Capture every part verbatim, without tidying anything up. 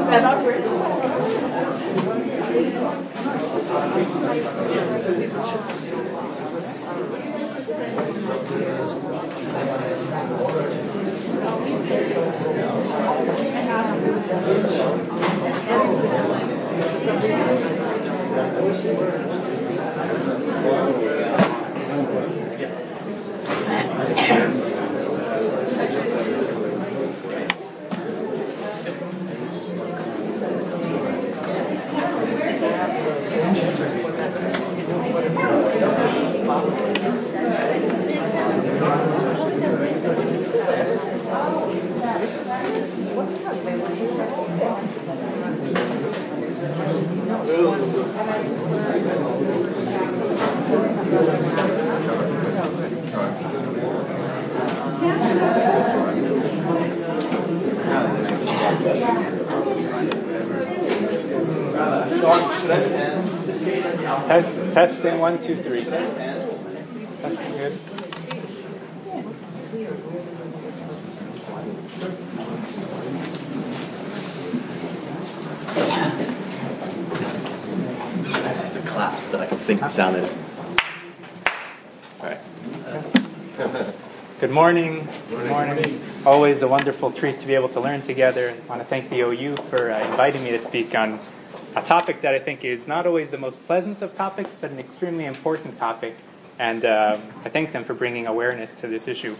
Test, testing one, two, three. Testing good. I just have to clap so that I can sync the sound in. All right. Good morning. Good morning. Always a wonderful treat to be able to learn together. I want to thank the O U for uh, inviting me to speak on a topic that I think is not always the most pleasant of topics, but an extremely important topic. And uh, I thank them for bringing awareness to this issue.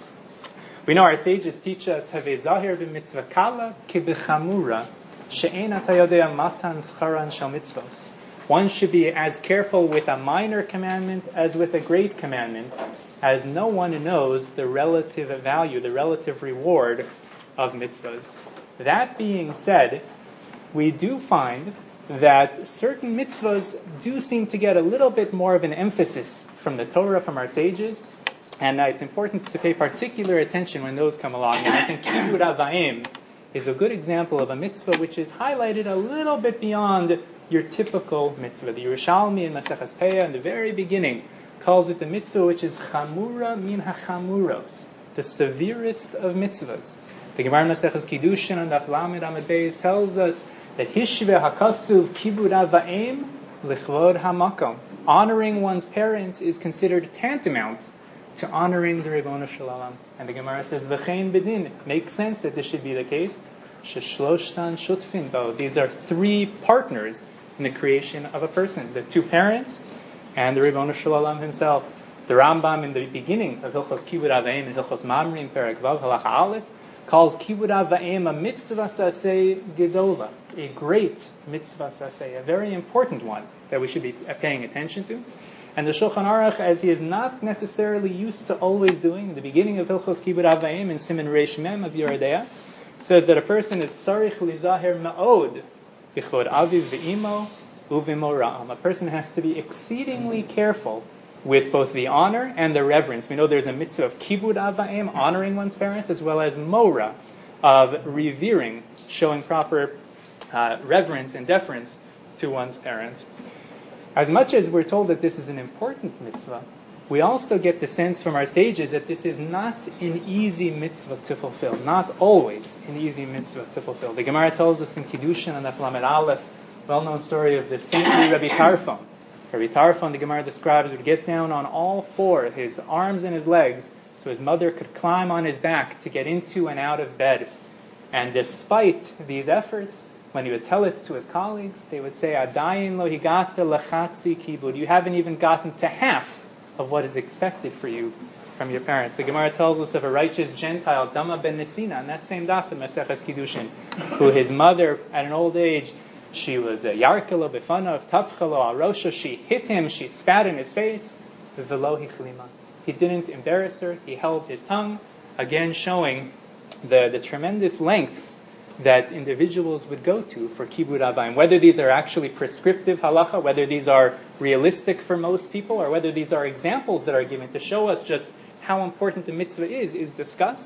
We know our sages teach us, "Have zahir b'mitzvah kala ki b'chamura she'en ata yodea matan scharan shel mitzvos." One should be as careful with a minor commandment as with a great commandment, as no one knows the relative value, the relative reward of mitzvahs. That being said, we do find that certain mitzvahs do seem to get a little bit more of an emphasis from the Torah, from our sages, and uh, it's important to pay particular attention when those come along. And I think Kibud Av Va'em is a good example of a mitzvah which is highlighted a little bit beyond your typical mitzvah. The Yerushalmi in Maseches Peah in the very beginning calls it the mitzvah which is chamura min hachamuros, the severest of mitzvahs. The Gemara Maseches Kiddushin and Daf Lamed Amud Beis tells us that Hishve hakasuv kibud av va'em lichvod hamakom. Honoring one's parents is considered tantamount to honoring the Ribono Shel Olam. And the Gemara says, v'chein bedin. It makes sense that this should be the case. Sheshloshtan shutfin bo. These are three partners in the creation of a person: the two parents and the Ribono Shel Olam himself. The Rambam in the beginning of Hilchos Kibud Av Va'em and Hilchos Mamrim Perek Vav Halacha Aleph calls Kibud Av Va'em a mitzvah saseh gedola, a great mitzvah saseh, a very important one that we should be paying attention to. And the Shulchan Aruch, as he is not necessarily used to always doing, in the beginning of Hilchos Kibud Av Va'em in Siman Reish Mem of Yoreh Deah, says that a person is tzarich lizaher ma'od b'chvod aviv v'imo uv'imo. A person has to be exceedingly careful with both the honor and the reverence. We know there's a mitzvah of kibud av va'em, honoring one's parents, as well as mora, of revering, showing proper uh, reverence and deference to one's parents. As much as we're told that this is an important mitzvah, we also get the sense from our sages that this is not an easy mitzvah to fulfill, not always an easy mitzvah to fulfill. The Gemara tells us in Kiddushin and Daf Lamed Aleph, well-known story of the saintly Rabbi Tarfon. Rabbi Tarfon, the Gemara describes, would get down on all four, his arms and his legs, so his mother could climb on his back to get into and out of bed. And despite these efforts, when he would tell it to his colleagues, they would say, Adayin lo higata lachatzi kibud. You haven't even gotten to half of what is expected for you from your parents. The Gemara tells us of a righteous Gentile, Dama ben Nesina, in that same daf in Maseches Kiddushin, who his mother, at an old age, she was a yarkala b'fanav tafchalo arosha. She hit him. She spat in his face. V'lo hichlima. He didn't embarrass her. He held his tongue. Again, showing the, the tremendous lengths that individuals would go to for kibud av va'em. Whether these are actually prescriptive halacha, whether these are realistic for most people, or whether these are examples that are given to show us just how important the mitzvah is, is discussed.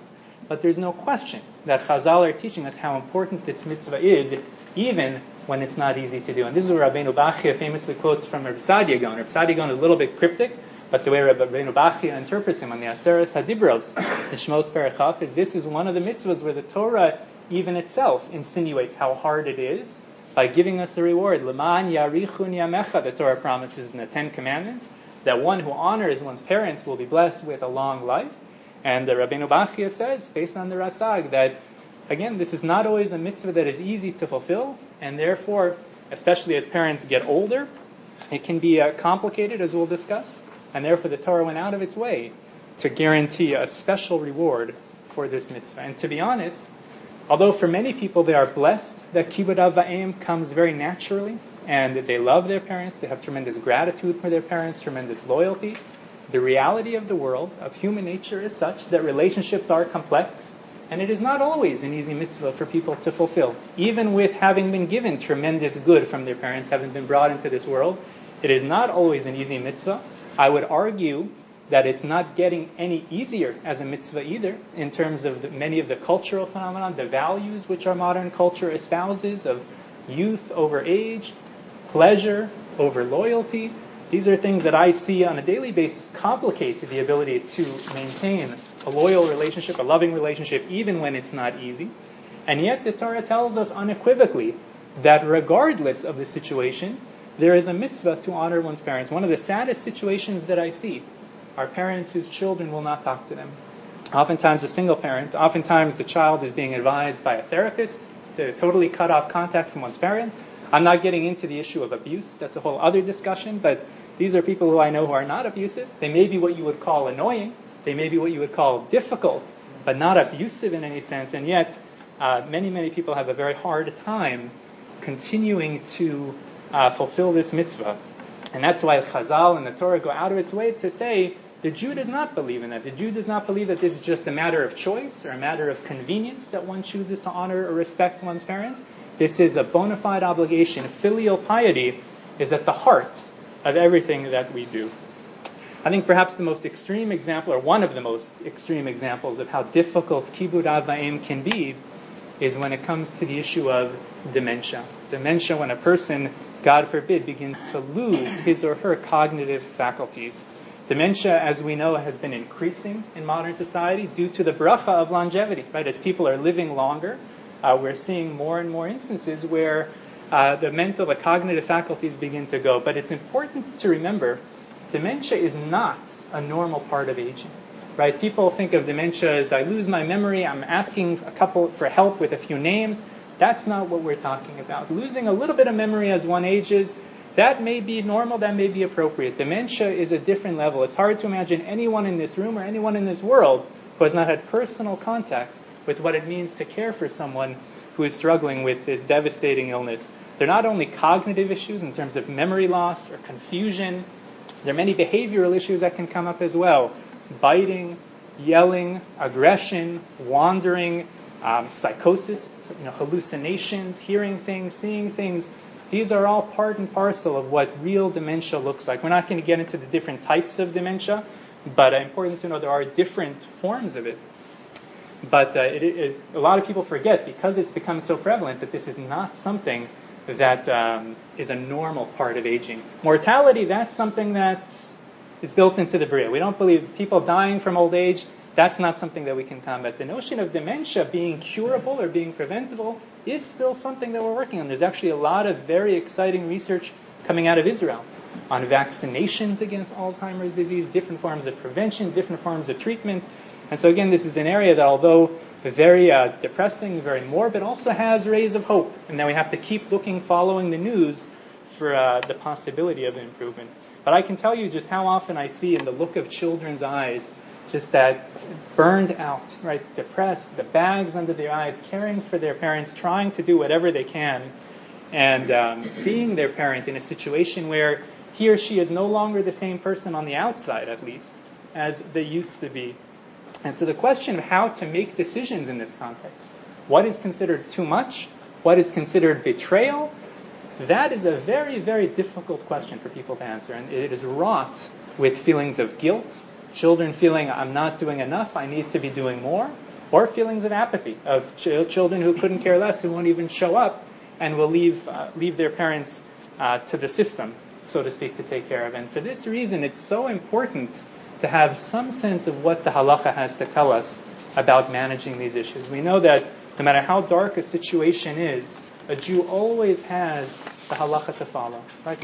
But there's no question that Chazal are teaching us how important this mitzvah is, even when it's not easy to do. And this is where Rabbeinu Bachya famously quotes from Reb Sadia Gaon. Reb Sadia Gaon is a little bit cryptic, but the way Rabbeinu Bachya interprets him on the Aseres Hadibros, in Shmos Perechaf, is this is one of the mitzvahs where the Torah even itself insinuates how hard it is by giving us the reward. L'man yarichun yamecha, the Torah promises in the Ten Commandments, that one who honors one's parents will be blessed with a long life. And the Rabbeinu Bachya says, based on the Rasag, that again, this is not always a mitzvah that is easy to fulfill, and therefore, especially as parents get older, it can be uh, complicated, as we'll discuss, and therefore the Torah went out of its way to guarantee a special reward for this mitzvah. And to be honest, although for many people they are blessed that Kibud Av Va'em comes very naturally, and that they love their parents, they have tremendous gratitude for their parents, tremendous loyalty, the reality of the world, of human nature, is such that relationships are complex, and it is not always an easy mitzvah for people to fulfill. Even with having been given tremendous good from their parents, having been brought into this world, it is not always an easy mitzvah. I would argue that it's not getting any easier as a mitzvah either, in terms of the, many of the cultural phenomena, the values which our modern culture espouses of youth over age, pleasure over loyalty. These are things that I see on a daily basis complicate the ability to maintain a loyal relationship, a loving relationship, even when it's not easy. And yet the Torah tells us unequivocally that regardless of the situation, there is a mitzvah to honor one's parents. One of the saddest situations that I see are parents whose children will not talk to them. Oftentimes a single parent, oftentimes the child is being advised by a therapist to totally cut off contact from one's parent. I'm not getting into the issue of abuse. That's a whole other discussion, but these are people who I know who are not abusive. They may be what you would call annoying. They may be what you would call difficult, but not abusive in any sense. And yet, uh, many, many people have a very hard time continuing to uh, fulfill this mitzvah. And that's why Chazal and the Torah go out of its way to say the Jew does not believe in that. The Jew does not believe that this is just a matter of choice or a matter of convenience that one chooses to honor or respect one's parents. This is a bona fide obligation. Filial piety is at the heart of everything that we do. I think perhaps the most extreme example, or one of the most extreme examples of how difficult Kibud Av Va'em can be, is when it comes to the issue of dementia. Dementia, when a person, God forbid, begins to lose his or her cognitive faculties. Dementia, as we know, has been increasing in modern society due to the bracha of longevity. Right, as people are living longer, uh, we're seeing more and more instances where uh, the mental, the cognitive faculties begin to go. But it's important to remember, dementia is not a normal part of aging. Right? People think of dementia as I lose my memory, I'm asking a couple for help with a few names. That's not what we're talking about. Losing a little bit of memory as one ages, that may be normal, that may be appropriate. Dementia is a different level. It's hard to imagine anyone in this room or anyone in this world who has not had personal contact with what it means to care for someone who is struggling with this devastating illness. They're not only cognitive issues in terms of memory loss or confusion, there are many behavioral issues that can come up as well. Biting, yelling, aggression, wandering, um, psychosis, you know, hallucinations, hearing things, seeing things. These are all part and parcel of what real dementia looks like. We're not going to get into the different types of dementia, but uh, important to know there are different forms of it. But uh, it, it, a lot of people forget, because it's become so prevalent, that this is not something that um, is a normal part of aging. Mortality, that's something that is built into the Bria. We don't believe people dying from old age, that's not something that we can combat. The notion of dementia being curable or being preventable is still something that we're working on. There's actually a lot of very exciting research coming out of Israel on vaccinations against Alzheimer's disease, different forms of prevention, different forms of treatment. And so again, this is an area that, although very uh, depressing, very morbid, also has rays of hope. And then we have to keep looking, following the news for uh, the possibility of improvement. But I can tell you just how often I see in the look of children's eyes just that burned out, right, depressed, the bags under their eyes, caring for their parents, trying to do whatever they can, and um, seeing their parent in a situation where he or she is no longer the same person on the outside, at least, as they used to be. And so the question of how to make decisions in this context, what is considered too much, what is considered betrayal, that is a very, very difficult question for people to answer. And it is wrought with feelings of guilt, children feeling I'm not doing enough, I need to be doing more, or feelings of apathy, of ch- children who couldn't care less, who won't even show up, and will leave uh, leave their parents uh, to the system, so to speak, to take care of. And for this reason, it's so important to have some sense of what the halacha has to tell us about managing these issues. We know that no matter how dark a situation is, a Jew always has the halacha to follow. Right?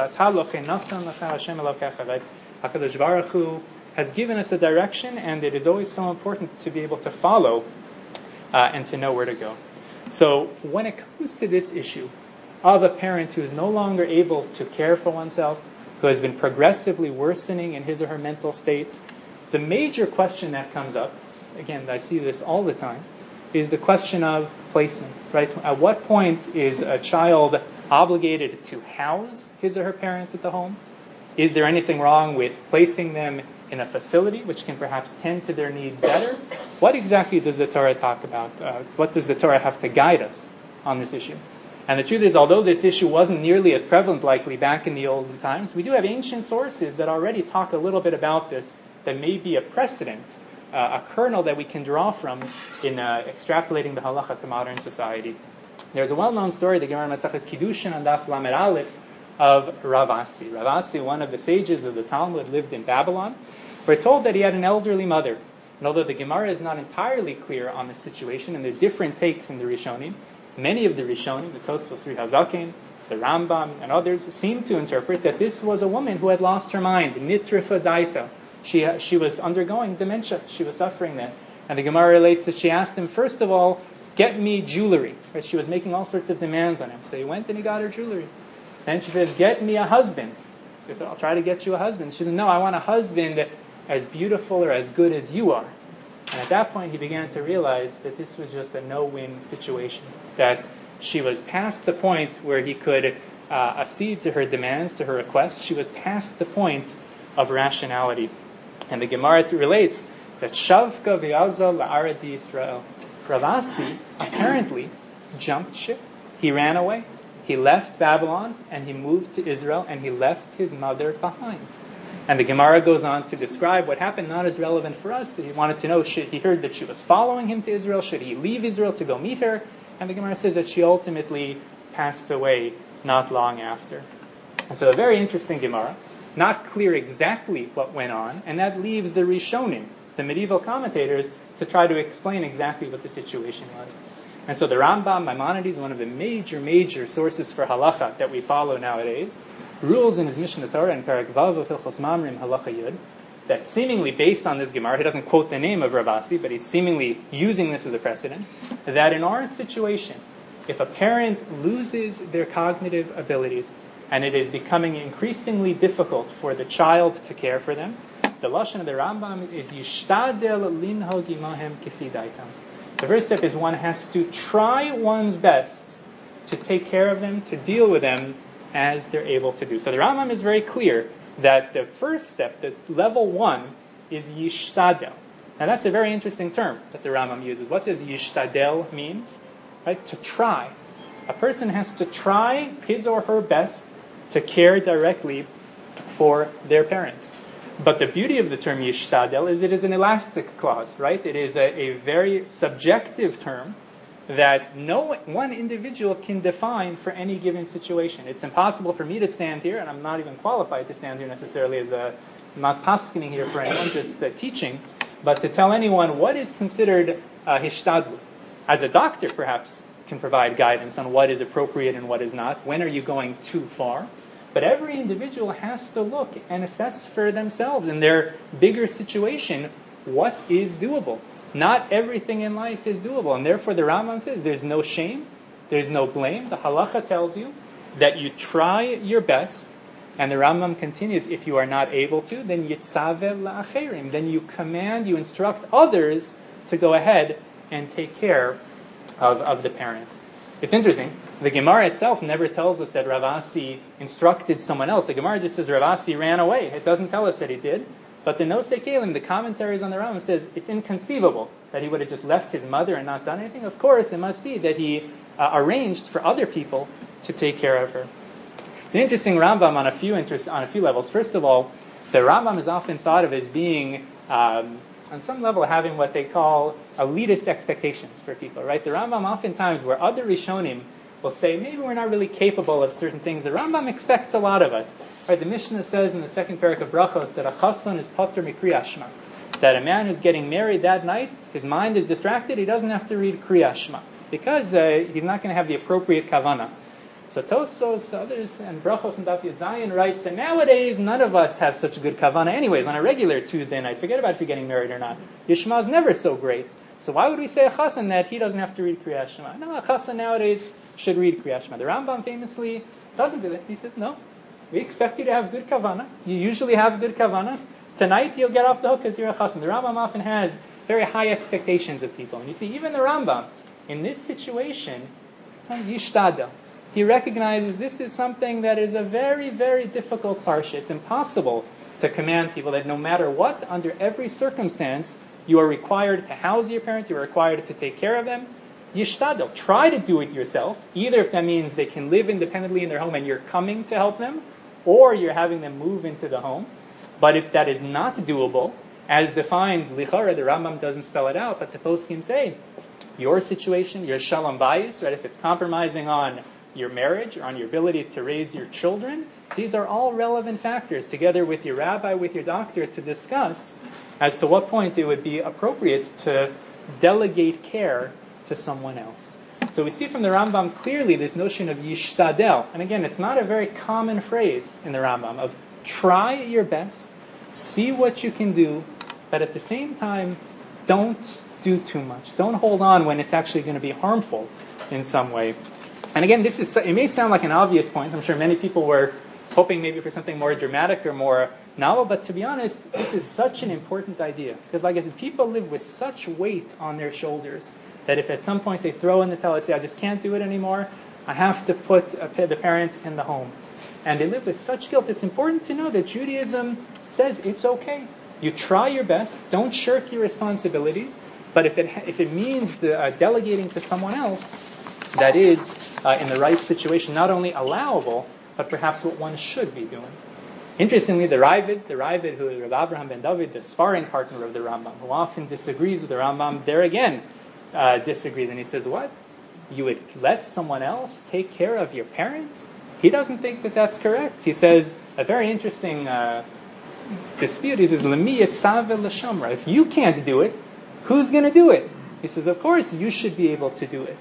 HaKadosh Baruch Hu has given us a direction, and it is always so important to be able to follow uh, and to know where to go. So when it comes to this issue of a parent who is no longer able to care for oneself, who has been progressively worsening in his or her mental state, the major question that comes up, again, I see this all the time, is the question of placement, right? At what point is a child obligated to house his or her parents at the home? Is there anything wrong with placing them in a facility which can perhaps tend to their needs better? What exactly does the Torah talk about? Uh, what does the Torah have to guide us on this issue? And the truth is, although this issue wasn't nearly as prevalent likely back in the olden times, we do have ancient sources that already talk a little bit about this, that may be a precedent, uh, a kernel that we can draw from in uh, extrapolating the halacha to modern society. There's a well-known story, the Gemara Maseches Kiddushin and Daf Lamed Aleph, of Rav Asi. Rav Asi, one of the sages of the Talmud, lived in Babylon. We're told that he had an elderly mother. And although the Gemara is not entirely clear on the situation, and there are different takes in the Rishonim, many of the Rishonim, the Tosfos Sri Hazaken, the Rambam, and others, seem to interpret that this was a woman who had lost her mind, nitrifa daita. She, she was undergoing dementia. She was suffering that. And the Gemara relates that she asked him, first of all, get me jewelry. Right? She was making all sorts of demands on him. So he went and he got her jewelry. Then she says, get me a husband. She said, I'll try to get you a husband. She said, no, I want a husband as beautiful or as good as you are. And at that point, he began to realize that this was just a no-win situation, that she was past the point where he could uh, accede to her demands, to her requests. She was past the point of rationality. And the Gemara relates that Shavka v'yaza la'aradi Yisrael. Rav Asi apparently jumped ship. He ran away. He left Babylon, and he moved to Israel, and he left his mother behind. And the Gemara goes on to describe what happened, not as relevant for us. He wanted to know, should, he heard that she was following him to Israel. Should he leave Israel to go meet her? And the Gemara says that she ultimately passed away not long after. And so a very interesting Gemara, not clear exactly what went on, and that leaves the Rishonim, the medieval commentators, to try to explain exactly what the situation was. And so the Rambam, Maimonides, one of the major, major sources for halacha that we follow nowadays, rules in his Mishneh Torah in Perek Vav of Hilchos Mamrim Halacha Yud, that seemingly based on this Gemara, he doesn't quote the name of Rav Asi, but he's seemingly using this as a precedent, that in our situation, if a parent loses their cognitive abilities and it is becoming increasingly difficult for the child to care for them, the Lashon of the Rambam is Yishtadel linhog imahem kifi daitam. The first step is one has to try one's best to take care of them, to deal with them as they're able to do. So the Rambam is very clear that the first step, the level one, is yishtadel. Now that's a very interesting term that the Rambam uses. What does yishtadel mean? Right? To try. A person has to try his or her best to care directly for their parent. But the beauty of the term yishtadel is it is an elastic clause, right? It is a, a very subjective term that no one individual can define for any given situation. It's impossible for me to stand here, and I'm not even qualified to stand here necessarily as a, I'm not paskening here for anyone, just uh, teaching, but to tell anyone what is considered uh, hishtadlu. As a doctor, perhaps, can provide guidance on what is appropriate and what is not. When are you going too far? But every individual has to look and assess for themselves in their bigger situation what is doable. Not everything in life is doable. And therefore the Rambam says there's no shame, there's no blame. The halacha tells you that you try your best. And the Rambam continues, if you are not able to, then yitzaveh la'acherim. Then you command, you instruct others to go ahead and take care of, of the parent. It's interesting. The Gemara itself never tells us that Rav Asi instructed someone else. The Gemara just says Rav Asi ran away. It doesn't tell us that he did. But the Nosei Kelim, the commentaries on the Rambam, says it's inconceivable that he would have just left his mother and not done anything. Of course, it must be that he uh, arranged for other people to take care of her. It's an interesting Rambam on a few interest, on a few levels. First of all, the Rambam is often thought of as being um, on some level, having what they call elitist expectations for people, right? The Rambam oftentimes, where other Rishonim will say, maybe we're not really capable of certain things, the Rambam expects a lot of us. Right? The Mishnah says in the second parak of Brachos that a chassan is patur mikriya shema, that a man who's getting married that night, his mind is distracted, he doesn't have to read Kriya Shema, because uh, he's not going to have the appropriate kavanah. So Tosfos, others, and Brachos and Daf Yud Zayin writes that nowadays none of us have such a good kavanah anyways on a regular Tuesday night. Forget about if you're getting married or not. Yishma is never so great. So why would we say a chassan that he doesn't have to read Kriya Shema? No, a chassan nowadays should read Kriya Shema. The Rambam famously doesn't do that. He says, no, we expect you to have good kavanah. You usually have good kavanah. Tonight you'll get off the hook because you're a chassan. The Rambam often has very high expectations of people. And you see, even the Rambam, in this situation, yishtadel, he recognizes this is something that is a very, very difficult parsha. It's impossible to command people that no matter what, under every circumstance, you are required to house your parent, you are required to take care of them. Yishtadel, try to do it yourself, either if that means they can live independently in their home and you're coming to help them, or you're having them move into the home. But if that is not doable, as defined, lichara, the Rambam doesn't spell it out, but the poskim say, your situation, your shalom bayis, right, if it's compromising on your marriage or on your ability to raise your children, these are all relevant factors, together with your rabbi, with your doctor, to discuss as to what point it would be appropriate to delegate care to someone else. So we see from the Rambam clearly this notion of yishtadel, and again, it's not a very common phrase in the Rambam, of try your best, see what you can do, but at the same time, don't do too much. Don't hold on when it's actually going to be harmful in some way. And again, this is, it may sound like an obvious point. I'm sure many people were hoping maybe for something more dramatic or more novel, but to be honest, this is such an important idea. Because like I said, people live with such weight on their shoulders that if at some point they throw in the towel and say, I just can't do it anymore, I have to put a, the parent in the home. And they live with such guilt. It's important to know that Judaism says it's okay. You try your best. Don't shirk your responsibilities. But if it if it means the, uh, delegating to someone else, that is, uh, in the right situation, not only allowable, but perhaps what one should be doing. Interestingly, the Ravid, the Ravid who is Rav Avraham ben David, the sparring partner of the Rambam, who often disagrees with the Rambam, there again uh, disagrees. And he says, what? You would let someone else take care of your parent? He doesn't think that that's correct. He says, a very interesting uh, dispute. He says, L'mi yitzave l'shamra. If you can't do it, who's going to do it? He says, of course, you should be able to do it.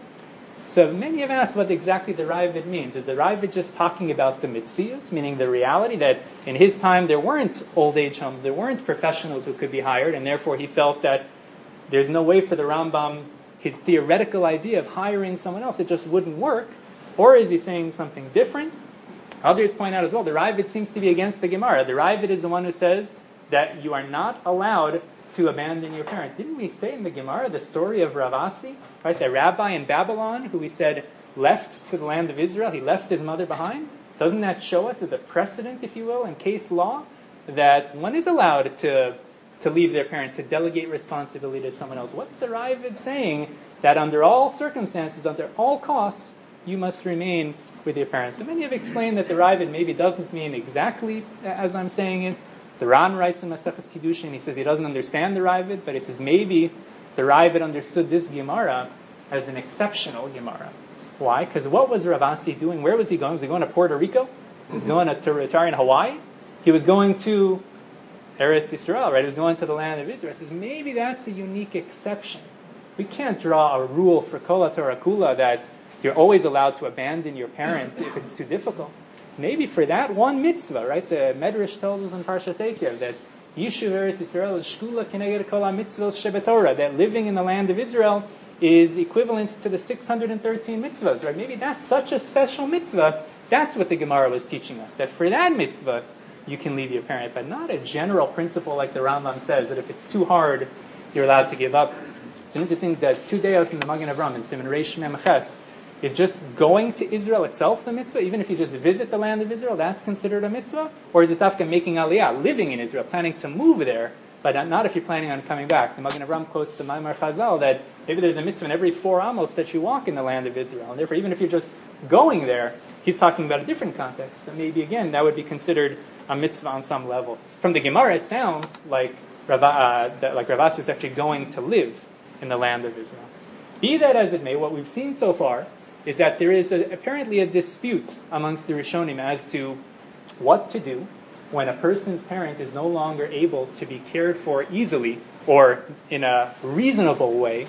So many have asked what exactly the Ravid means. Is the Ravid just talking about the mitzius, meaning the reality that in his time there weren't old age homes, there weren't professionals who could be hired, and therefore he felt that there's no way for the Rambam, his theoretical idea of hiring someone else, it just wouldn't work? Or is he saying something different? Others point out as well, the Ravid seems to be against the Gemara. The Ravid is the one who says that you are not allowed to abandon your parent. Didn't we say in the Gemara the story of Rav Asi, right, the rabbi in Babylon who we said left to the land of Israel, he left his mother behind? Doesn't that show us as a precedent, if you will, in case law, that one is allowed to to leave their parent, to delegate responsibility to someone else? What's the Ravid saying? That under all circumstances, under all costs, you must remain with your parents. So many have explained that the Ravid maybe doesn't mean exactly as I'm saying it. The Ran writes in Maseches Kiddushin, he says he doesn't understand the Ravid, but he says maybe the Ravid understood this Gemara as an exceptional Gemara. Why? Because what was Rav Asi doing? Where was he going? Was he going to Puerto Rico? He was going to retire in Hawaii? He was going to Eretz Yisrael, right? He was going to the land of Israel. He says maybe that's a unique exception. We can't draw a rule for Kol Torah Kula that you're always allowed to abandon your parent if it's too difficult. Maybe for that one mitzvah, right? The Medrash tells us in Parshas Eikev that Yishuv Eretz Yisrael is shkula keneged kol ha-mitzvot shebetorah, that living in the land of Israel is equivalent to the six hundred thirteen mitzvahs, right? Maybe that's such a special mitzvah. That's what the Gemara was teaching us, that for that mitzvah you can leave your parent, but not a general principle like the Rambam says, that if it's too hard, you're allowed to give up. It's interesting that two days in the Magen Avram, in Siman Reish Mem Ches, is just going to Israel itself the mitzvah? Even if you just visit the land of Israel, that's considered a mitzvah? Or is it dafka making aliyah, living in Israel, planning to move there, but not if you're planning on coming back? The Magen Avram quotes the Maimar Chazal that maybe there's a mitzvah in every four amos that you walk in the land of Israel. And therefore, even if you're just going there, he's talking about a different context. But maybe, again, that would be considered a mitzvah on some level. From the Gemara, it sounds like Rav, uh, that, like Rav Asi was actually going to live in the land of Israel. Be that as it may, what we've seen so far is that there is a, apparently a dispute amongst the Rishonim as to what to do when a person's parent is no longer able to be cared for easily or in a reasonable way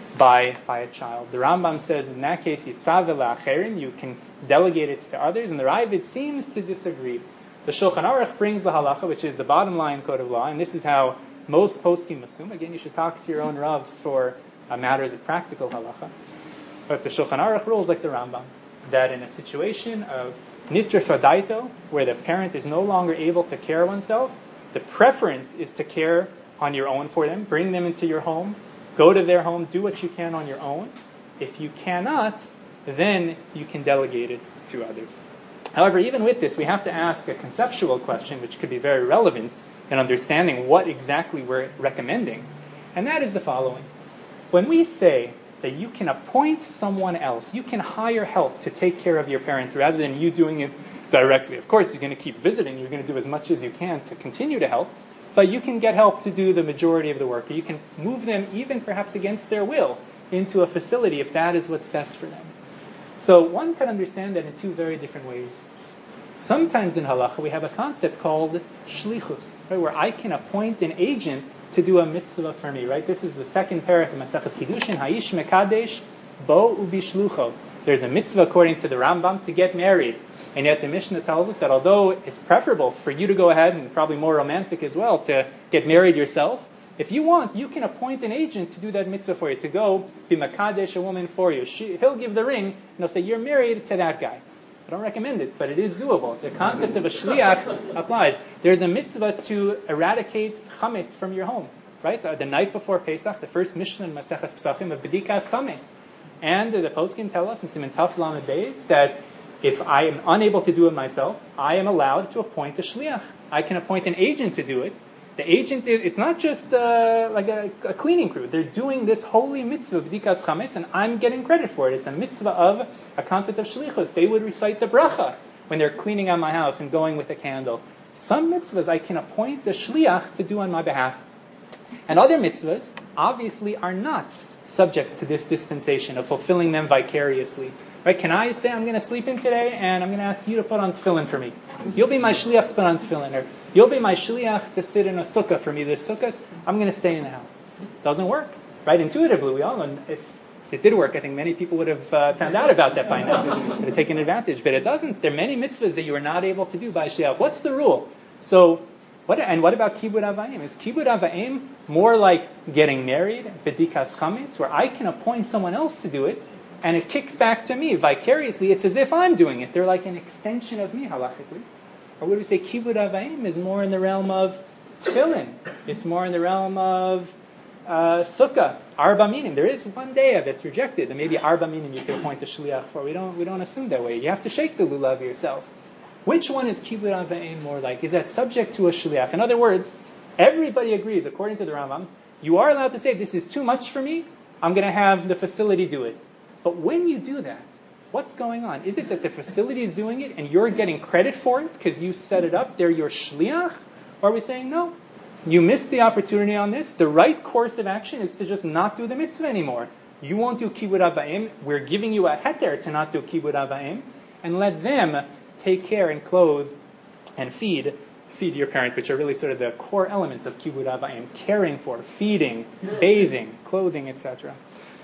by by a child. The Rambam says in that case, Yitzav la'acherim, you can delegate it to others, and the Ravid seems to disagree. The Shulchan Aruch brings the halacha, which is the bottom line code of law, and this is how most poskim assume. Again, you should talk to your own Rav for uh, matters of practical halacha. But the Shulchan Aruch rules like the Rambam, that in a situation of nitra fadaito, where the parent is no longer able to care oneself, the preference is to care on your own for them, bring them into your home, go to their home, do what you can on your own. If you cannot, then you can delegate it to others. However, even with this, we have to ask a conceptual question, which could be very relevant in understanding what exactly we're recommending. And that is the following. When we say that you can appoint someone else, you can hire help to take care of your parents rather than you doing it directly. Of course, you're going to keep visiting. You're going to do as much as you can to continue to help. But you can get help to do the majority of the work. Or you can move them, even perhaps against their will, into a facility if that is what's best for them. So one can understand that in two very different ways. Sometimes in halacha we have a concept called shlichus, right, where I can appoint an agent to do a mitzvah for me. Right, this is the second parak of Maseches Kiddushin. Ha'ish mekadesh bo ubishlucho. There's a mitzvah according to the Rambam to get married, and yet the Mishnah tells us that although it's preferable for you to go ahead and probably more romantic as well to get married yourself, if you want, you can appoint an agent to do that mitzvah for you, to go be mekadesh a woman for you. She, he'll give the ring, and he'll say, you're married to that guy. I don't recommend it, but it is doable. The concept of a shliach applies. There's a mitzvah to eradicate chametz from your home, right? The night before Pesach, the first Mishnah in Maseches Pesachim of Bedikas chametz. And the poskim tell us in Siman Taf Lamed Beis that if I am unable to do it myself, I am allowed to appoint a shliach. I can appoint an agent to do it. The agent, it's not just uh, like a, a cleaning crew. They're doing this holy mitzvah, b'dikas chametz, and I'm getting credit for it. It's a mitzvah of a concept of shlichus. They would recite the bracha when they're cleaning out my house and going with a candle. Some mitzvahs I can appoint the shliach to do on my behalf. And other mitzvahs, obviously, are not subject to this dispensation of fulfilling them vicariously. Right? Can I say I'm going to sleep in today and I'm going to ask you to put on tefillin for me? You'll be my shliach to put on tefillin, or you'll be my shliach to sit in a sukkah for me. This sukkahs, I'm going to stay in the house. Doesn't work, right? Intuitively, we all know if it did work, I think many people would have uh, found out about that by now, would have taken advantage. But it doesn't. There are many mitzvahs that you are not able to do by shliach. What's the rule? So, what and what about kibud avayim? Is kibud avayim more like getting married, bedikas chametz, where I can appoint someone else to do it, and it kicks back to me vicariously? It's as if I'm doing it. They're like an extension of me, halachically. Or would we say kibud avayim is more in the realm of tefillin? It's more in the realm of uh, sukkah, arba minim. There is one day that's rejected, and maybe arba minim you can appoint a shliach for. We don't we don't assume that way. You have to shake the lulav yourself. Which one is kibud avayim more like? Is that subject to a shliach? In other words, everybody agrees, according to the Rambam, you are allowed to say, this is too much for me, I'm going to have the facility do it. But when you do that, what's going on? Is it that the facility is doing it and you're getting credit for it because you set it up, they're your shliach? Or are we saying, no, you missed the opportunity on this. The right course of action is to just not do the mitzvah anymore. You won't do kibud avayim. We're giving you a heter to not do kibud avayim, and let them take care and clothe and feed feed your parent, which are really sort of the core elements of kibud avayim: caring for, feeding, bathing, clothing, et cetera.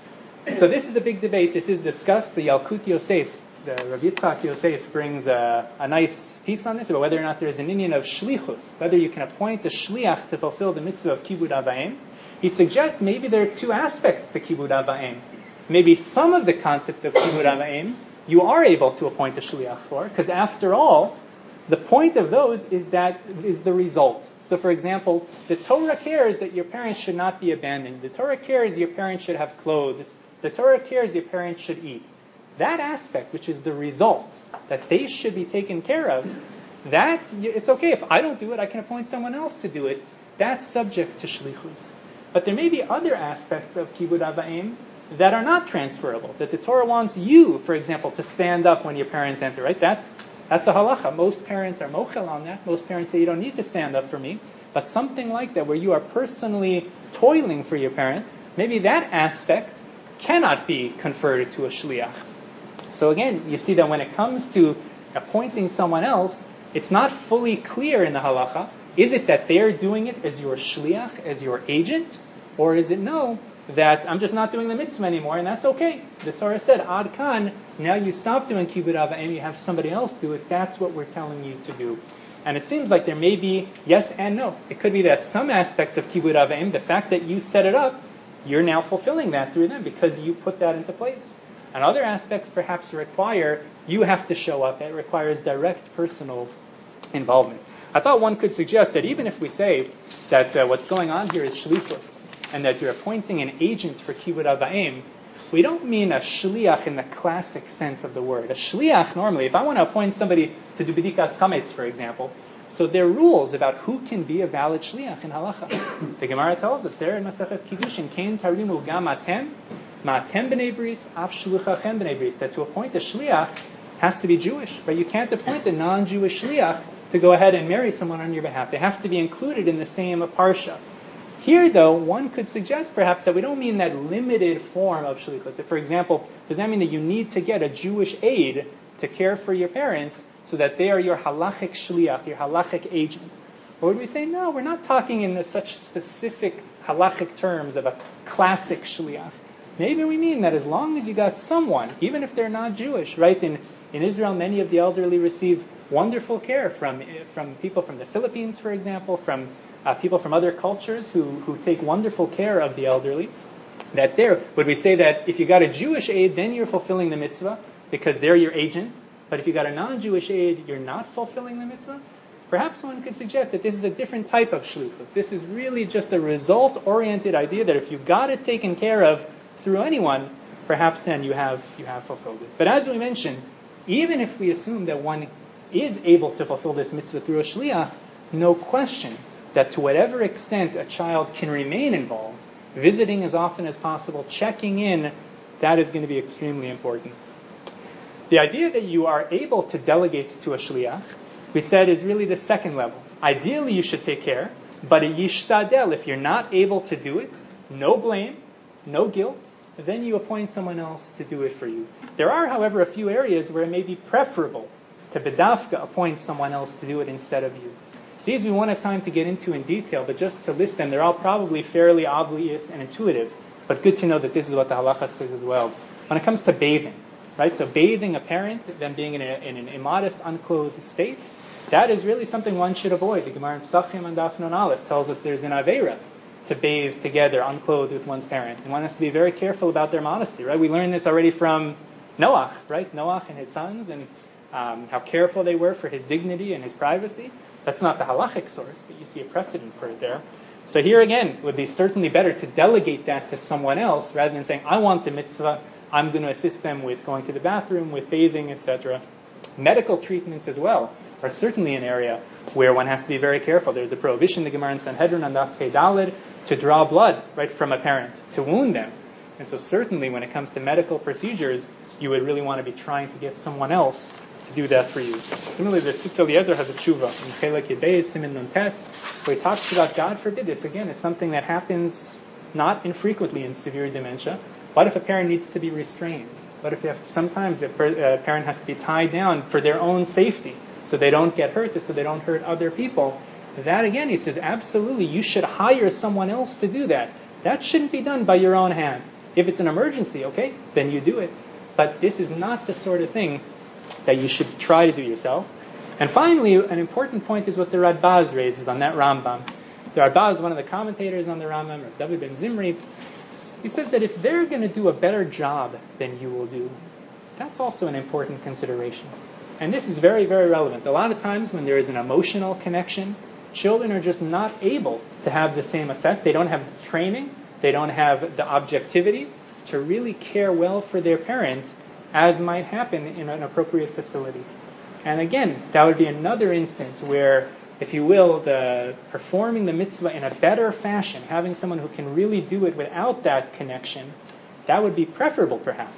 So this is a big debate. This is discussed. The Yalkut Yosef, the Rav Yitzchak Yosef, brings a, a nice piece on this about whether or not there is an inyan of shlichus, whether you can appoint a shliach to fulfill the mitzvah of kibud avayim. He suggests maybe there are two aspects to kibud avayim. Maybe some of the concepts of kibud avayim you are able to appoint a shliach for, because after all, the point of those is that is the result. So, for example, the Torah cares that your parents should not be abandoned. The Torah cares your parents should have clothes. The Torah cares your parents should eat. That aspect, which is the result, that they should be taken care of, that, it's okay. If I don't do it, I can appoint someone else to do it. That's subject to shlichus. But there may be other aspects of kibud avayim that are not transferable, that the Torah wants you, for example, to stand up when your parents enter, right? That's That's a halacha. Most parents are mochel on that. Most parents say you don't need to stand up for me. But something like that, where you are personally toiling for your parent, maybe that aspect cannot be converted to a shliach. So again, you see that when it comes to appointing someone else, it's not fully clear in the halacha. Is it that they're doing it as your shliach, as your agent? Or is it no, that I'm just not doing the mitzvah anymore, and that's okay. The Torah said, Ad Kan, now you stop doing kibbud av va'em, you have somebody else do it. That's what we're telling you to do. And it seems like there may be yes and no. It could be that some aspects of kibbud av va'em, the fact that you set it up, you're now fulfilling that through them because you put that into place. And other aspects perhaps require you have to show up. It requires direct personal involvement. I thought one could suggest that even if we say that uh, what's going on here is shlichus, and that you're appointing an agent for kibbud av va'em, we don't mean a shliach in the classic sense of the word. A shliach, normally, if I want to appoint somebody to do bedikas chametz, for example, so there are rules about who can be a valid shliach in halacha. The Gemara tells us there in Maseches Kiddushin, Kein tarimu gam atem, ma'atem b'nei bris, af shluchachem b'nei bris, that to appoint a shliach has to be Jewish, but you can't appoint a non-Jewish shliach to go ahead and marry someone on your behalf. They have to be included in the same parsha. Here, though, one could suggest perhaps that we don't mean that limited form of shlichus. If, for example, does that mean that you need to get a Jewish aide to care for your parents so that they are your halachic shliach, your halachic agent? Or would we say, no, we're not talking in such specific halachic terms of a classic shliach. Maybe we mean that as long as you got someone, even if they're not Jewish, right? In, in Israel, many of the elderly receive wonderful care from, from people from the Philippines, for example, from Uh, people from other cultures who, who take wonderful care of the elderly, that there, would we say that if you got a Jewish aide, then you're fulfilling the mitzvah because they're your agent, but if you got a non-Jewish aide, you're not fulfilling the mitzvah? Perhaps one could suggest that this is a different type of shlichus. This is really just a result-oriented idea that if you got it taken care of through anyone, perhaps then you have you have fulfilled it. But as we mentioned, even if we assume that one is able to fulfill this mitzvah through a shliach, no question that to whatever extent a child can remain involved, visiting as often as possible, checking in, that is going to be extremely important. The idea that you are able to delegate to a shliach, we said, is really the second level. Ideally, you should take care, but a yishtadel, if you're not able to do it, no blame, no guilt, then you appoint someone else to do it for you. There are, however, a few areas where it may be preferable to bedafka appoint someone else to do it instead of you. These we won't have time to get into in detail, but just to list them, they're all probably fairly obvious and intuitive, but good to know that this is what the halacha says as well. When it comes to bathing, right? So bathing a parent, them being in, a, in an immodest, unclothed state, that is really something one should avoid. The Gemara in Pesachim and Daf Nun Aleph tells us there's an aveira to bathe together, unclothed with one's parent. And one has to be very careful about their modesty, right? We learned this already from Noach, right? Noach and his sons, and um, how careful they were for his dignity and his privacy. That's not the halachic source, but you see a precedent for it there. So here again, it would be certainly better to delegate that to someone else rather than saying, I want the mitzvah, I'm going to assist them with going to the bathroom, with bathing, et cetera. Medical treatments as well are certainly an area where one has to be very careful. There's a prohibition, the Gemara in Sanhedrin on Daf Pei Daled, to draw blood right from a parent, to wound them. And so certainly when it comes to medical procedures, you would really want to be trying to get someone else to do that for you. Similarly, the Tzitz Eliezer has a tshuva in Chelek Yebei, Siman Nun Tes, where he talks about, God forbid, this again is something that happens not infrequently in severe dementia. What if a parent needs to be restrained? What if you have to, sometimes a parent has to be tied down for their own safety, so they don't get hurt, so they don't hurt other people? That again, he says, absolutely, you should hire someone else to do that. That shouldn't be done by your own hands. If it's an emergency, okay, then you do it. But this is not the sort of thing that you should try to do yourself. And finally, an important point is what the Radbaz raises on that Rambam. The Radbaz, one of the commentators on the Rambam, or David ben Zimri, he says that if they're going to do a better job than you will do, that's also an important consideration. And this is very, very relevant. A lot of times when there is an emotional connection, children are just not able to have the same effect. They don't have the training, they don't have the objectivity to really care well for their parents, as might happen in an appropriate facility. And again, that would be another instance where, if you will, the performing the mitzvah in a better fashion, having someone who can really do it without that connection, that would be preferable perhaps.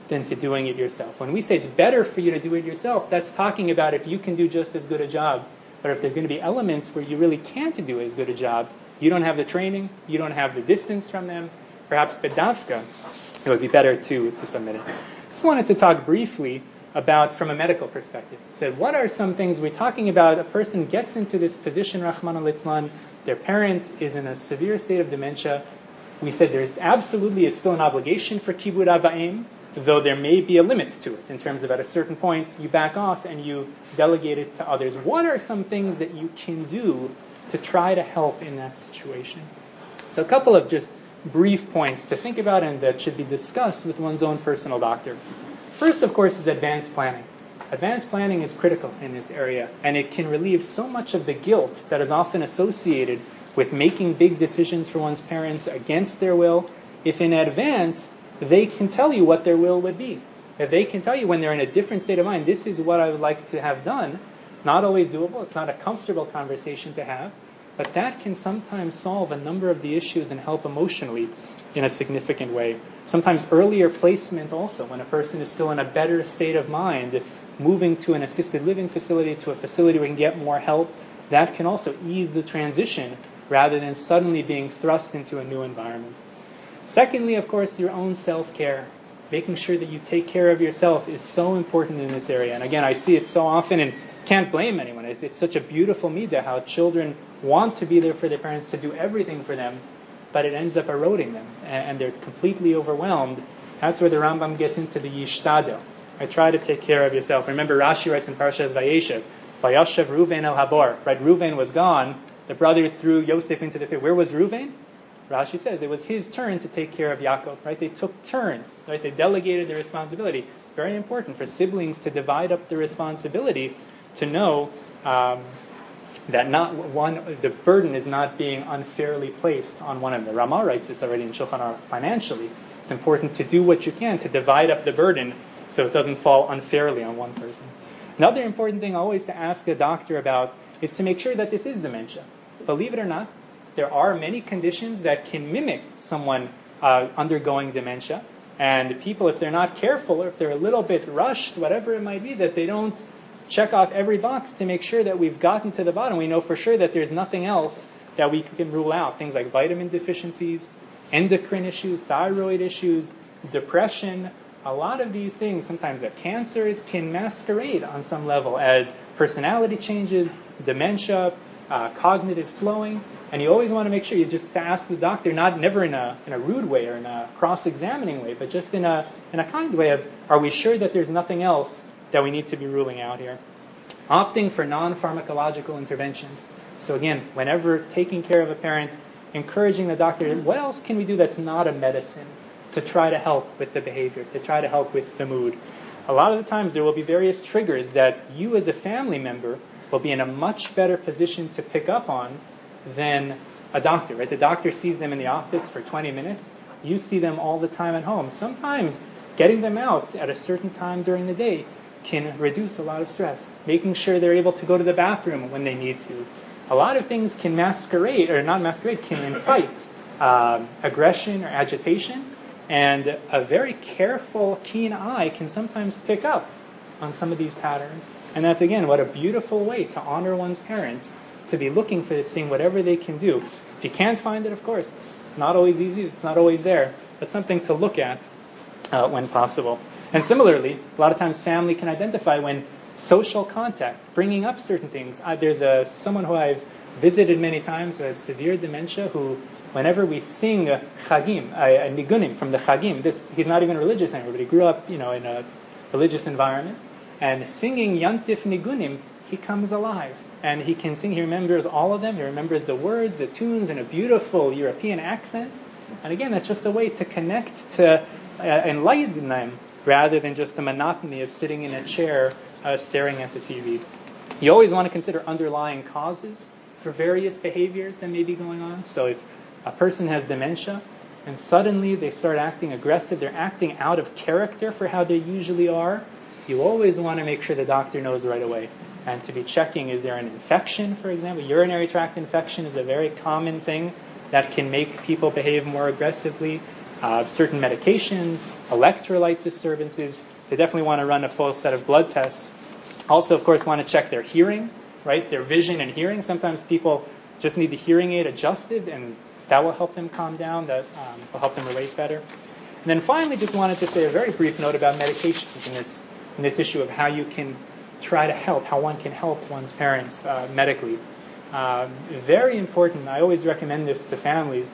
than to doing it yourself. When we say it's better for you to do it yourself, that's talking about if you can do just as good a job. But if there are going to be elements where you really can't do as good a job, you don't have the training, you don't have the distance from them, perhaps bedavka, it would be better to, to submit it. Just wanted to talk briefly about, from a medical perspective. So what are some things we're talking about? A person gets into this position, Rahman al-Litzlan, their parent is in a severe state of dementia. We said there absolutely is still an obligation for kibud av va'em, though there may be a limit to it in terms of at a certain point you back off and you delegate it to others. What are some things that you can do to try to help in that situation? So a couple of just brief points to think about and that should be discussed with one's own personal doctor. First, of course, is advanced planning. Advanced planning is critical in this area, and it can relieve so much of the guilt that is often associated with making big decisions for one's parents against their will. If in advance, they can tell you what their will would be. If they can tell you when they're in a different state of mind, this is what I would like to have done, not always doable, it's not a comfortable conversation to have, but that can sometimes solve a number of the issues and help emotionally in a significant way. Sometimes earlier placement also, when a person is still in a better state of mind, moving to an assisted living facility, to a facility where you can get more help, that can also ease the transition rather than suddenly being thrust into a new environment. Secondly, of course, your own self-care. Making sure that you take care of yourself is so important in this area. And again, I see it so often and can't blame anyone. It's, it's such a beautiful midah how children want to be there for their parents, to do everything for them, but it ends up eroding them, and, and they're completely overwhelmed. That's where the Rambam gets into the yishtadel. I try to take care of yourself. Remember, Rashi writes in Parashas Vayeshev, Vayashev Ruvain el Habor. Right, Ruvain was gone. The brothers threw Yosef into the pit. Where was Ruvain? Rashi says it was his turn to take care of Yaakov. Right, they took turns. Right, they delegated the responsibility. Very important for siblings to divide up the responsibility, to know um, that not one, the burden is not being unfairly placed on one of them. The Ramah writes this already in Shulchan Aruch. Financially, it's important to do what you can to divide up the burden so it doesn't fall unfairly on one person. Another important thing always to ask a doctor about is to make sure that this is dementia. Believe it or not, there are many conditions that can mimic someone uh, undergoing dementia. And people, if they're not careful, or if they're a little bit rushed, whatever it might be, that they don't check off every box to make sure that we've gotten to the bottom. We know for sure that there's nothing else that we can rule out. Things like vitamin deficiencies, endocrine issues, thyroid issues, depression. A lot of these things, sometimes that cancers, can masquerade on some level as personality changes, dementia, uh, cognitive slowing. And you always want to make sure you just ask the doctor, not never in a in a rude way or in a cross-examining way, but just in a in a kind way of, are we sure that there's nothing else that we need to be ruling out here? Opting for non-pharmacological interventions. So again, whenever taking care of a parent, encouraging the doctor, what else can we do that's not a medicine to try to help with the behavior, to try to help with the mood? A lot of the times there will be various triggers that you as a family member will be in a much better position to pick up on than a doctor, right? The doctor sees them in the office for twenty minutes. You see them all the time at home. Sometimes getting them out at a certain time during the day can reduce a lot of stress. Making sure they're able to go to the bathroom when they need to. A lot of things can masquerade, or not masquerade, can incite um, aggression or agitation. And a very careful, keen eye can sometimes pick up on some of these patterns. And that's, again, what a beautiful way to honor one's parents, to be looking for this, seeing whatever they can do. If you can't find it, of course, it's not always easy, it's not always there, but something to look at uh, when possible. And similarly, a lot of times family can identify when social contact, bringing up certain things. Uh, there's a someone who I've visited many times who has severe dementia, who whenever we sing uh, Chagim, uh, Nigunim from the Chagim, this, he's not even religious anymore, but he grew up, you know, in a religious environment, and singing Yantif Nigunim, he comes alive. And he can sing, he remembers all of them, he remembers the words, the tunes, in a beautiful European accent. And again, that's just a way to connect, to uh, enlighten them, rather than just the monotony of sitting in a chair uh, staring at the T V. You always want to consider underlying causes for various behaviors that may be going on. So if a person has dementia and suddenly they start acting aggressive, they're acting out of character for how they usually are, you always want to make sure the doctor knows right away. And to be checking, is there an infection, for example? Urinary tract infection is a very common thing that can make people behave more aggressively. uh, certain medications, electrolyte disturbances. They definitely want to run a full set of blood tests. Also, of course, want to check their hearing, right? Their vision and hearing. Sometimes people just need the hearing aid adjusted, and that will help them calm down. That um, will help them relate better. And then finally, just wanted to say a very brief note about medications in this in this issue of how you can try to help, how one can help one's parents uh, medically. Um, very important. I always recommend this to families.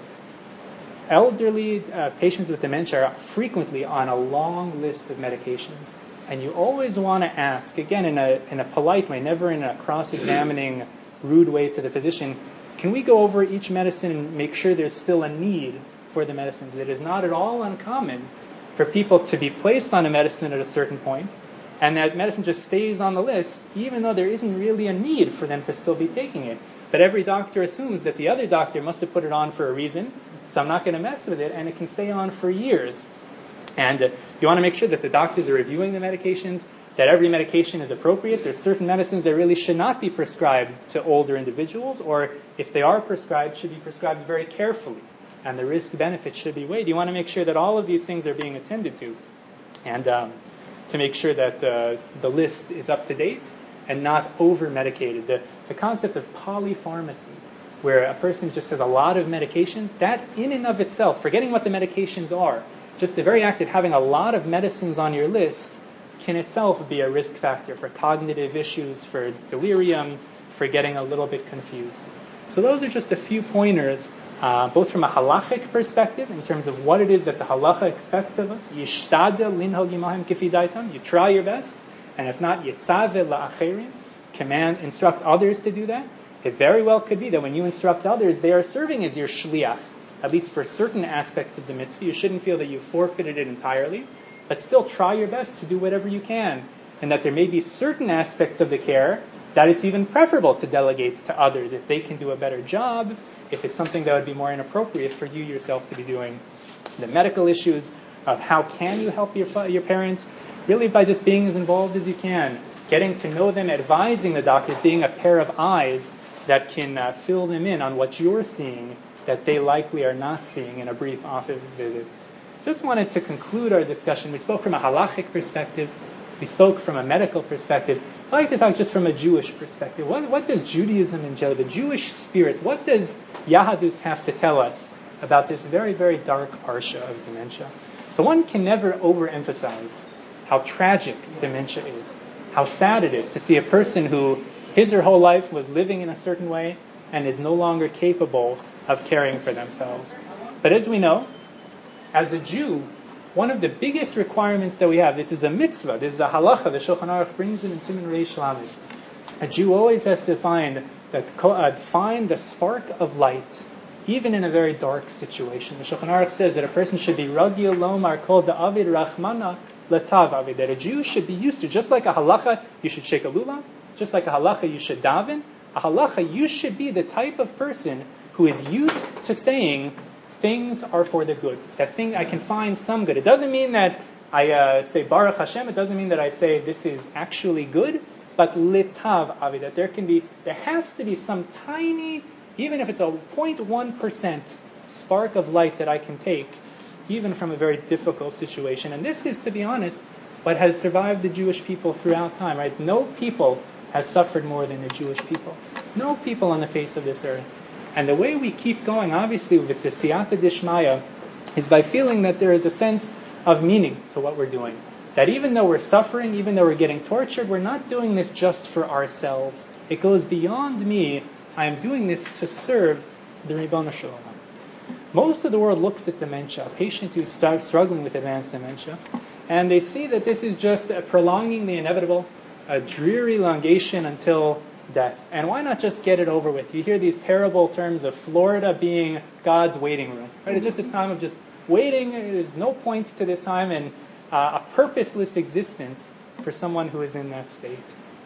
Elderly uh, patients with dementia are frequently on a long list of medications, and you always want to ask, again, in a in a polite way, never in a cross-examining, rude way to the physician, can we go over each medicine and make sure there's still a need for the medicines? It is not at all uncommon for people to be placed on a medicine at a certain point, and that medicine just stays on the list, even though there isn't really a need for them to still be taking it. But every doctor assumes that the other doctor must have put it on for a reason, so I'm not going to mess with it, and it can stay on for years. And uh, you want to make sure that the doctors are reviewing the medications, that every medication is appropriate. There's certain medicines that really should not be prescribed to older individuals, or if they are prescribed, should be prescribed very carefully, and the risk-benefit should be weighed. You want to make sure that all of these things are being attended to, and um, to make sure that uh, the list is up to date and not over-medicated. The, the concept of polypharmacy, where a person just has a lot of medications, that in and of itself, forgetting what the medications are, just the very act of having a lot of medicines on your list can itself be a risk factor for cognitive issues, for delirium, for getting a little bit confused. So those are just a few pointers, uh, both from a halachic perspective, in terms of what it is that the halacha expects of us. Yishtadel linhag imahim kifi daitam. You try your best, and if not, yitzave la'acherim. Command, instruct others to do that. It very well could be that when you instruct others, they are serving as your shliach, at least for certain aspects of the mitzvah. You shouldn't feel that you forfeited it entirely, but still try your best to do whatever you can, and that there may be certain aspects of the care that it's even preferable to delegate to others if they can do a better job, if it's something that would be more inappropriate for you yourself to be doing. The medical issues of how can you help your your parents, really by just being as involved as you can, getting to know them, advising the doctors, being a pair of eyes that can uh, fill them in on what you're seeing that they likely are not seeing in a brief office visit. Just wanted to conclude our discussion. We spoke from a halachic perspective. We spoke from a medical perspective. I'd like to talk just from a Jewish perspective. What, what does Judaism and the Jewish spirit, what does Yahadus have to tell us about this very, very dark parsha of dementia? So one can never overemphasize how tragic dementia is, how sad it is to see a person who his or her whole life was living in a certain way and is no longer capable of caring for themselves. But as we know, as a Jew, one of the biggest requirements that we have, this is a mitzvah, this is a halacha, the Shulchan Aruch brings it in Siman Reish Lamed. A Jew always has to find that uh, find the spark of light, even in a very dark situation. The Shulchan Aruch says that a person should be ragil lomar kol da'avid rachmana letav avid, that a Jew should be used to, just like a halacha, you should shake a lulav, just like a halacha, you should daven. A halacha, you should be the type of person who is used to saying things are for the good. That thing, I can find some good. It doesn't mean that I uh, say Baruch Hashem. It doesn't mean that I say this is actually good. But litav avi, that there can be, there has to be some tiny, even if it's a zero point one percent spark of light that I can take, even from a very difficult situation. And this is, to be honest, what has survived the Jewish people throughout time. Right? No people has suffered more than the Jewish people. No people on the face of this earth. And the way we keep going, obviously, with the siyata dishmaya, is by feeling that there is a sense of meaning to what we're doing. That even though we're suffering, even though we're getting tortured, we're not doing this just for ourselves. It goes beyond me. I am doing this to serve the Ribono Shel Olam. Most of the world looks at dementia, a patient who starts struggling with advanced dementia, and they see that this is just a prolonging the inevitable, a dreary elongation until death. And why not just get it over with? You hear these terrible terms of Florida being God's waiting room. Right? It's just a time of just waiting. There's no point to this time, and uh, a purposeless existence for someone who is in that state.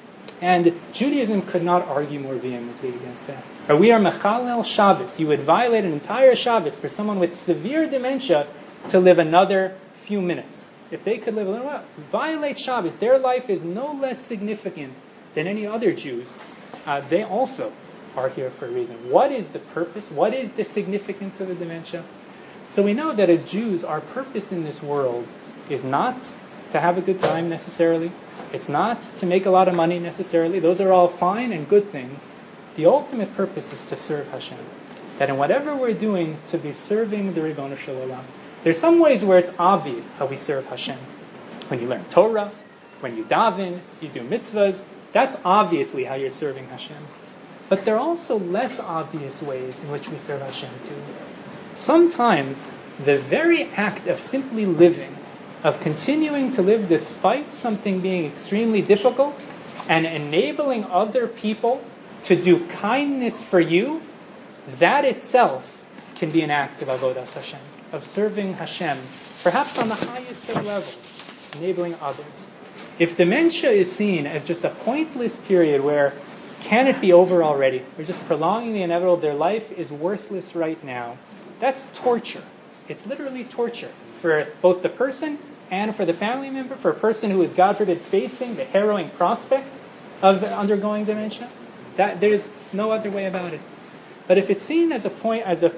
And Judaism could not argue more vehemently against that. Or we are mechalel Shabbos. You would violate an entire Shabbos for someone with severe dementia to live another few minutes. If they could live a little while, violate Shabbos. Their life is no less significant than any other Jews. Uh, they also are here for a reason. What is the purpose? What is the significance of the dementia? So we know that as Jews, our purpose in this world is not to have a good time necessarily. It's not to make a lot of money necessarily. Those are all fine and good things. The ultimate purpose is to serve Hashem. That in whatever we're doing, to be serving the Ribono Shel Olam. There's some ways where it's obvious how we serve Hashem. When you learn Torah, when you daven, you do mitzvahs, that's obviously how you're serving Hashem. But there are also less obvious ways in which we serve Hashem too. Sometimes the very act of simply living, of continuing to live despite something being extremely difficult, and enabling other people to do kindness for you, that itself can be an act of avodas Hashem, of serving Hashem, perhaps on the highest of levels, enabling others. If dementia is seen as just a pointless period where, can it be over already? We're just prolonging the inevitable, their life is worthless right now. That's torture. It's literally torture for both the person and for the family member, for a person who is, God forbid, facing the harrowing prospect of undergoing dementia. That there's no other way about it. But if it's seen as a point, as a,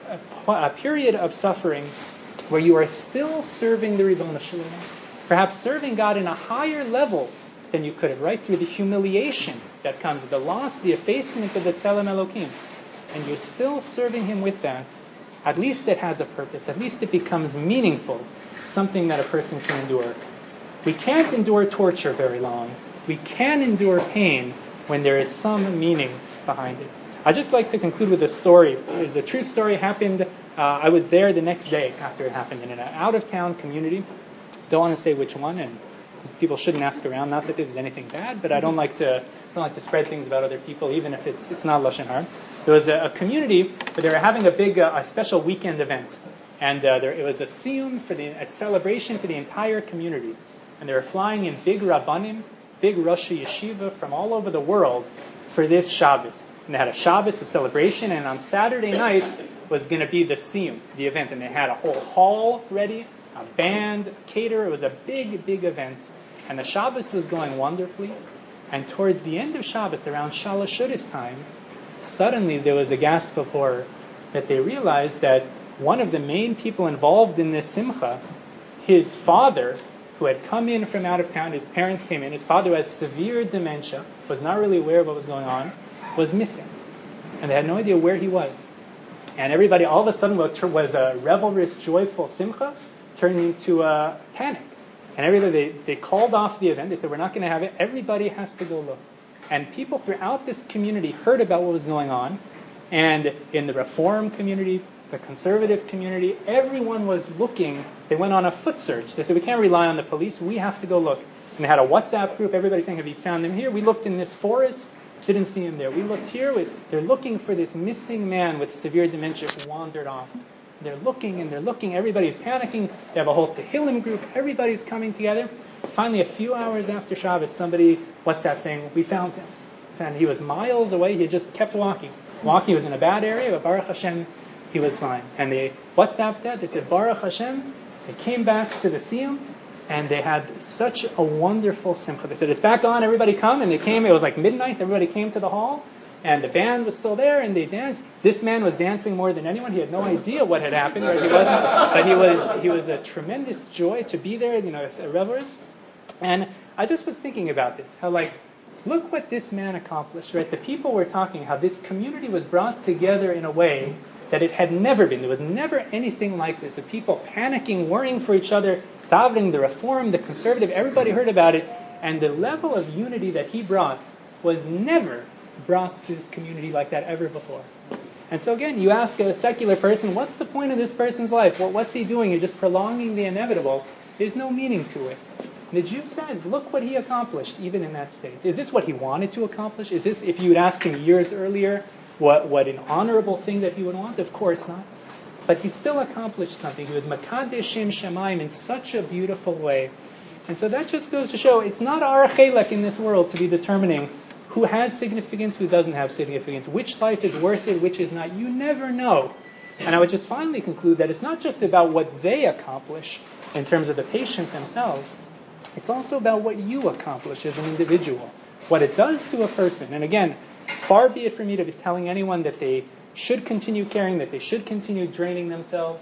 a, a period of suffering where you are still serving the Ribono Shel Olam, perhaps serving God in a higher level than you could have, right? Through the humiliation that comes, the loss, the effacement of the Tzelem Elokim, and you're still serving Him with that, at least it has a purpose. At least it becomes meaningful, something that a person can endure. We can't endure torture very long. We can endure pain when there is some meaning behind it. I'd just like to conclude with a story. It's a true story. Happened. Uh, I was there the next day after it happened in an out-of-town community. Don't want to say which one, and people shouldn't ask around. Not that this is anything bad, but I don't like to don't like to spread things about other people, even if it's it's not lashon hara. There was a, a community where they were having a big, uh, a special weekend event, and uh, there it was a siyum for the a celebration for the entire community, and they were flying in big rabbanim, big Rosh Yeshiva from all over the world for this Shabbos. And they had a Shabbos of celebration, and on Saturday night was going to be the siyum, the event, and they had a whole hall ready, a band, a caterer. It was a big, big event, and the Shabbos was going wonderfully. And towards the end of Shabbos, around Shalosh Shudas time, suddenly there was a gasp of horror that they realized that one of the main people involved in this simcha, his father, who had come in from out of town, his parents came in, his father has severe dementia, was not really aware of what was going on, was missing. And they had no idea where he was. And everybody, all of a sudden, what was a revelrous, joyful simcha turned into a panic. And everybody, they, they called off the event. They said, we're not going to have it. Everybody has to go look. And people throughout this community heard about what was going on. And in the Reform community, the conservative community, everyone was looking. They went on a foot search. They said, we can't rely on the police. We have to go look. And they had a WhatsApp group. Everybody saying, have you found him here? We looked in this forest. Didn't see him there. We looked here. They're looking for this missing man with severe dementia who wandered off. They're looking and they're looking. Everybody's panicking. They have a whole Tehillim group. Everybody's coming together. Finally, a few hours after Shabbos, somebody WhatsApp saying, we found him. And he was miles away. He just kept walking. Walking. He was in a bad area, but Baruch Hashem, he was fine. And they WhatsApped that. They said, Baruch Hashem. They came back to the siyum, and they had such a wonderful simcha. They said, it's back on. Everybody come. And they came. It was like midnight. Everybody came to the hall. And the band was still there, and they danced. This man was dancing more than anyone. He had no idea what had happened, right? He wasn't, but he was he was a tremendous joy to be there. You know, it's a reverence. And I just was thinking about this, how like, look what this man accomplished, right? The people were talking how this community was brought together in a way that it had never been. There was never anything like this. The people panicking, worrying for each other, davening, the Reform, the conservative. Everybody heard about it, and the level of unity that he brought was never brought to this community like that ever before. And so again, you ask a secular person, what's the point of this person's life? Well, what's he doing? You're just prolonging the inevitable. There's no meaning to it. And the Jew says, look what he accomplished, even in that state. Is this what he wanted to accomplish? Is this, if you had asked him years earlier, what, what an honorable thing that he would want? Of course not. But he still accomplished something. He was Makadesh Shem Shamayim in such a beautiful way. And so that just goes to show, it's not our chelek in this world to be determining who has significance, who doesn't have significance, which life is worth it, which is not. You never know. And I would just finally conclude that it's not just about what they accomplish in terms of the patient themselves. It's also about what you accomplish as an individual, what it does to a person. And again, far be it from me to be telling anyone that they should continue caring, that they should continue draining themselves.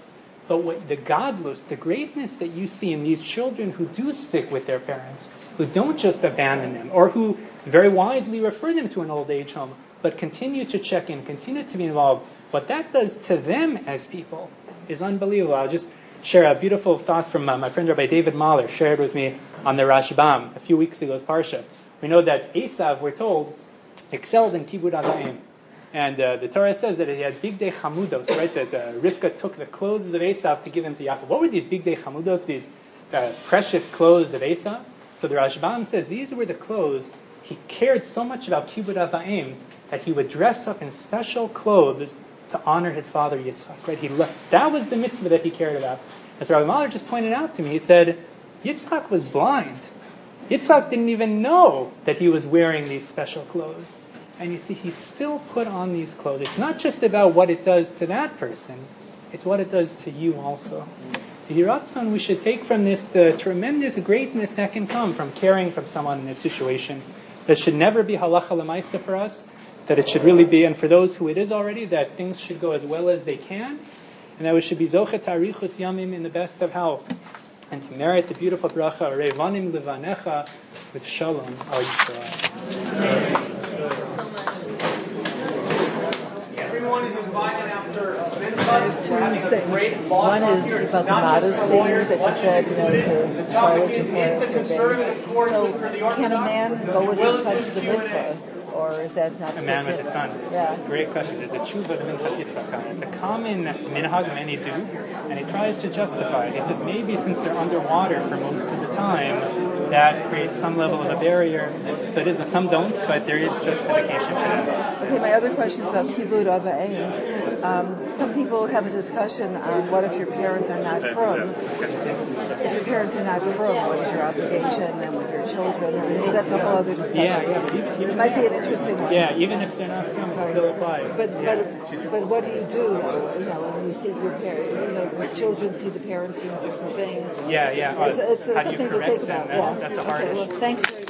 But what the godless, the greatness that you see in these children who do stick with their parents, who don't just abandon them, or who very wisely refer them to an old age home, but continue to check in, continue to be involved, what that does to them as people is unbelievable. I'll just share a beautiful thought from uh, my friend Rabbi David Mahler, shared with me on the Rashbam a few weeks ago's Parsha. We know that Esav, we're told, excelled in Kibud Avayim. And uh, the Torah says that he had big day chamudos, right? That uh, Rivka took the clothes of Esav to give them to Yaakov. What were these big day chamudos, these uh, precious clothes of Esav? So the Rashbam says these were the clothes. He cared so much about Kibud Avayim that he would dress up in special clothes to honor his father Yitzchak. Right? He lo- that was the mitzvah that he cared about. As Rabbi Mahler just pointed out to me, he said, Yitzchak was blind. Yitzchak didn't even know that he was wearing these special clothes. And you see, he still put on these clothes. It's not just about what it does to that person, it's what it does to you also. So Yiratzon, we should take from this the tremendous greatness that can come from caring for someone in this situation. That should never be halacha l'maisa for us, that it should really be, and for those who it is already, that things should go as well as they can, and that we should be zochet arichus yamim in the best of health, and to merit the beautiful bracha, Revanim levanecha, with shalom al Yisrael. Everyone is invited after mincha. We're having a great One law is here. It's about the not just modesty for lawyers, that you watching said, you know, included. to The topic toilet is, to is the parents conservative course So for the can a Orthodox? man go with Will his son do to the Q and A. mikveh? Or is that not A man with his son. Yeah. Great question. There's a tshuva to Minchas Yitzchak. It's a common minhag many do, and he tries to justify it. He says maybe since they're underwater for most of the time, that creates some level of a barrier. So it is. Some don't, but there is justification for that. Okay, my other question is about Kibud Avayim. Um, some people have a discussion on what if your parents are not from. If your parents are not from, what is your obligation and with your children? I mean, that's a whole other discussion. Yeah, yeah. But even, even It might be an interesting one. Yeah, even if they're not from, it still applies. But yeah. but but what do you do? You know, when you see your parents, you know, your children see the parents doing certain things. Yeah, yeah. It's, it's, How do you something to correct think them? about. That's, yeah. that's a hard okay, issue. well, thanks very much.